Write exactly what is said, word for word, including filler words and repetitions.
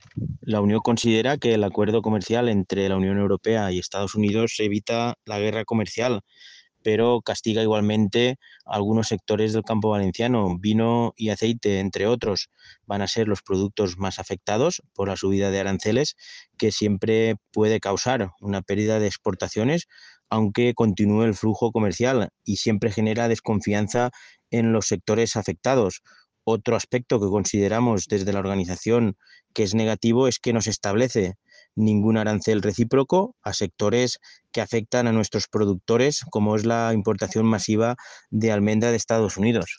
La Unión considera que el acuerdo comercial entre la Unión Europea y Estados Unidos evita la guerra comercial, pero castiga igualmente a algunos sectores del campo valenciano. Vino y aceite, entre otros, van a ser los productos más afectados por la subida de aranceles, que siempre puede causar una pérdida de exportaciones, aunque continúe el flujo comercial, y siempre genera desconfianza en los sectores afectados. Otro aspecto que consideramos desde la organización que es negativo es que no se establece ningún arancel recíproco a sectores que afectan a nuestros productores, como es la importación masiva de almendra de Estados Unidos.